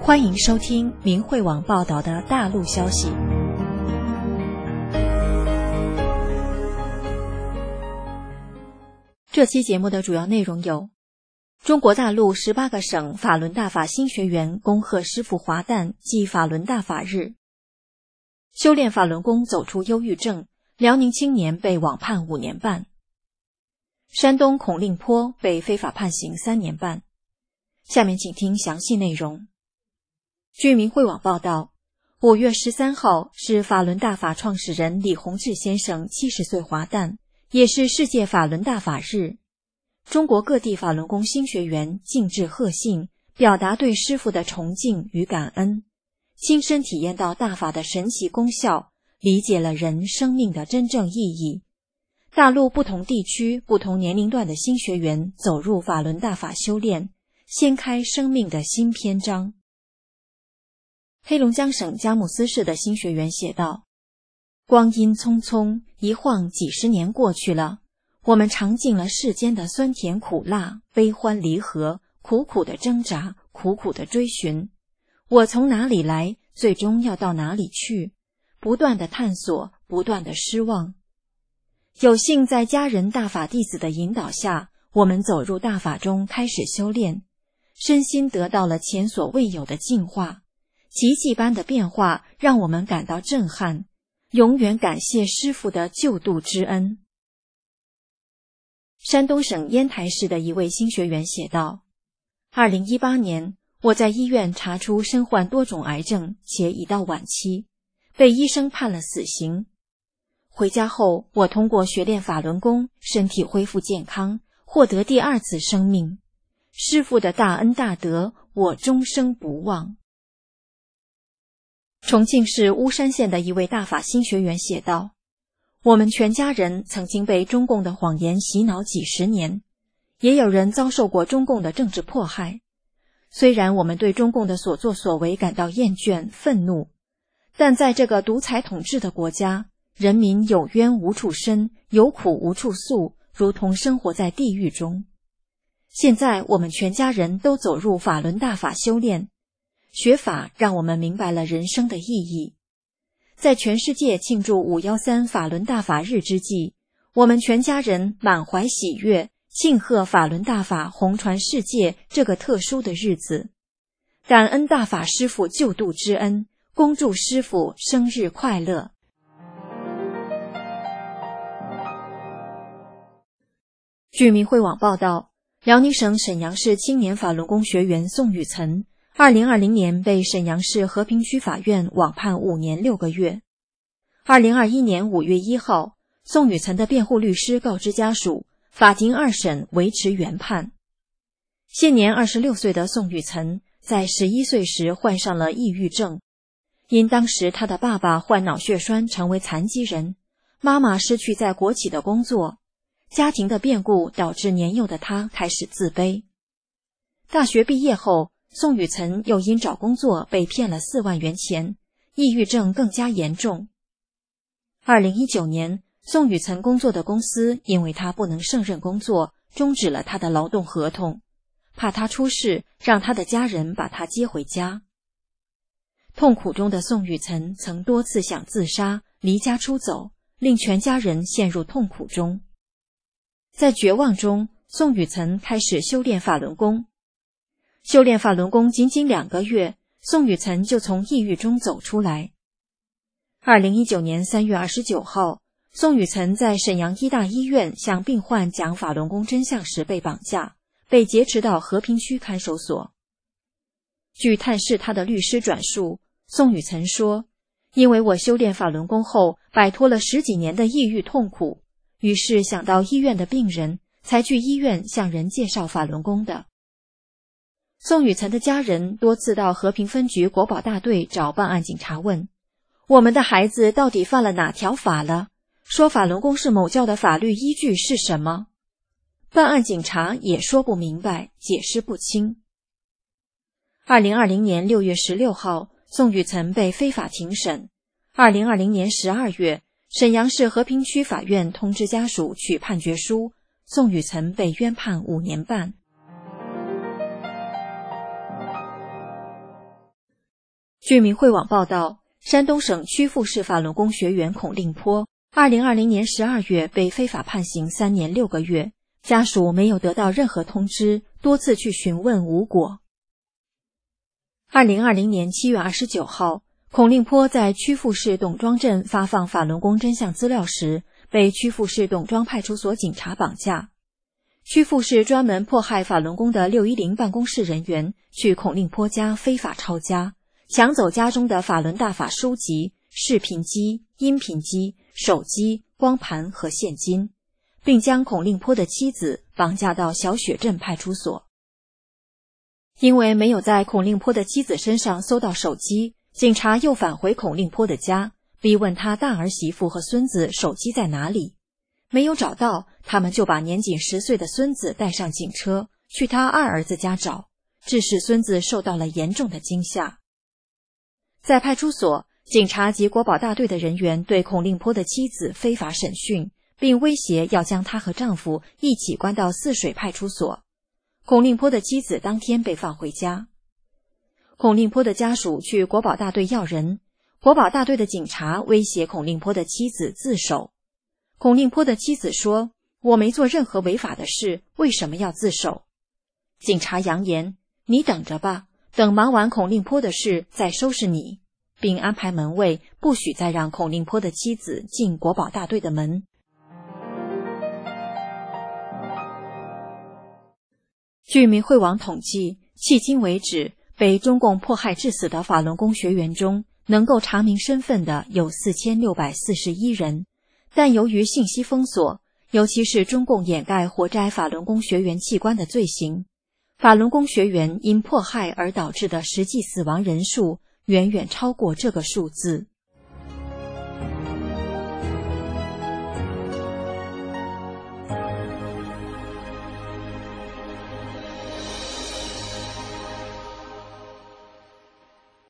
欢迎收听明慧网报道的大陆消息。这期节目的主要内容有：中国大陆18个省法轮大法新学员恭贺师父华诞暨法轮大法日；修炼法轮功走出忧郁症，辽宁青年被网判5年半；山东孔令波被非法判刑3年半。下面请听详细内容。据明慧网报道，5月13号是法轮大法创始人李洪志先生70岁华诞，也是世界法轮大法日。中国各地法轮功新学员敬致贺信，表达对师父的崇敬与感恩，亲身体验到大法的神奇功效，理解了人生命的真正意义。大陆不同地区、不同年龄段的新学员走入法轮大法修炼，掀开生命的新篇章。黑龙江省佳木斯市的新学员写道：光阴匆匆，一晃几十年过去了，我们尝尽了世间的酸甜苦辣、悲欢离合，苦苦的挣扎，苦苦的追寻。我从哪里来，最终要到哪里去？不断的探索，不断的失望。有幸在家人大法弟子的引导下，我们走入大法中开始修炼，身心得到了前所未有的进化，奇迹般的变化让我们感到震撼，永远感谢师父的救度之恩。山东省烟台市的一位新学员写道：2018年，我在医院查出身患多种癌症，且已到晚期，被医生判了死刑。回家后，我通过学练法轮功，身体恢复健康，获得第2次生命。师父的大恩大德，我终生不忘。重庆市巫山县的一位大法新学员写道：我们全家人曾经被中共的谎言洗脑几十年，也有人遭受过中共的政治迫害。虽然我们对中共的所作所为感到厌倦、愤怒，但在这个独裁统治的国家，人民有冤无处伸，有苦无处诉，如同生活在地狱中。现在我们全家人都走入法轮大法修炼，学法让我们明白了人生的意义。在全世界庆祝513法轮大法日之际，我们全家人满怀喜悦，庆贺法轮大法红传世界这个特殊的日子，感恩大法师父救度之恩，恭祝师父生日快乐。据明慧网报道，辽宁省沈阳市青年法轮功学员宋雨岑2020年被沈阳市和平区法院网判5年6个月。2021年5月1号，宋雨岑的辩护律师告知家属，法庭2审维持原判。现年26岁的宋雨岑在11岁时患上了抑郁症，因当时他的爸爸患脑血栓成为残疾人，妈妈失去在国企的工作，家庭的变故导致年幼的他开始自卑。大学毕业后，宋雨岑又因找工作被骗了4万元钱，抑郁症更加严重。2019年，宋雨岑工作的公司因为他不能胜任工作，终止了他的劳动合同，怕他出事，让他的家人把他接回家。痛苦中的宋雨岑曾多次想自杀，离家出走，令全家人陷入痛苦中。在绝望中，宋雨岑开始修炼法轮功。修炼法轮功仅仅2个月，宋雨岑就从抑郁中走出来。2019年3月29号，宋雨岑在沈阳医大医院向病患讲法轮功真相时被绑架，被劫持到和平区看守所。据探视他的律师转述，宋雨岑说：因为我修炼法轮功后摆脱了10几年的抑郁痛苦，于是想到医院的病人，才去医院向人介绍法轮功的。宋雨岑的家人多次到和平分局国保大队找办案警察问，我们的孩子到底犯了哪条法了？说法轮功是某教的法律依据是什么？办案警察也说不明白，解释不清。2020年6月16号，宋雨岑被非法庭审。2020年12月，沈阳市和平区法院通知家属取判决书，宋雨岑被冤判5年半。 据明慧网报道，山东省曲阜市法轮功学员孔令波2020年12月被非法判刑3年6个月，家属没有得到任何通知，多次去询问无果。2020年7月29号，孔令波在曲阜市董庄镇发放法轮功真相资料时，被曲阜市董庄派出所警察绑架。曲阜市专门迫害法轮功的610办公室人员去孔令波家非法抄家，抢走家中的法轮大法书籍、视频机、音频机、手机、光盘和现金，并将孔令波的妻子绑架到小雪镇派出所。因为没有在孔令波的妻子身上搜到手机，警察又返回孔令波的家，逼问他大儿媳妇和孙子手机在哪里。没有找到，他们就把年仅10岁的孙子带上警车，去他二儿子家找，致使孙子受到了严重的惊吓。在派出所，警察及国保大队的人员对孔令波的妻子非法审讯，并威胁要将她和丈夫一起关到泗水派出所。孔令波的妻子当天被放回家。孔令波的家属去国保大队要人，国保大队的警察威胁孔令波的妻子自首。孔令波的妻子说：“我没做任何违法的事，为什么要自首？”警察扬言：“你等着吧，等忙完孔令波的事再收拾你。”并安排门卫，不许再让孔令波的妻子进国保大队的门。据明慧网统计，迄今为止，被中共迫害致死的法轮功学员中，能够查明身份的有4641人，但由于信息封锁，尤其是中共掩盖活摘法轮功学员器官的罪行，法轮功学员因迫害而导致的实际死亡人数远远超过这个数字。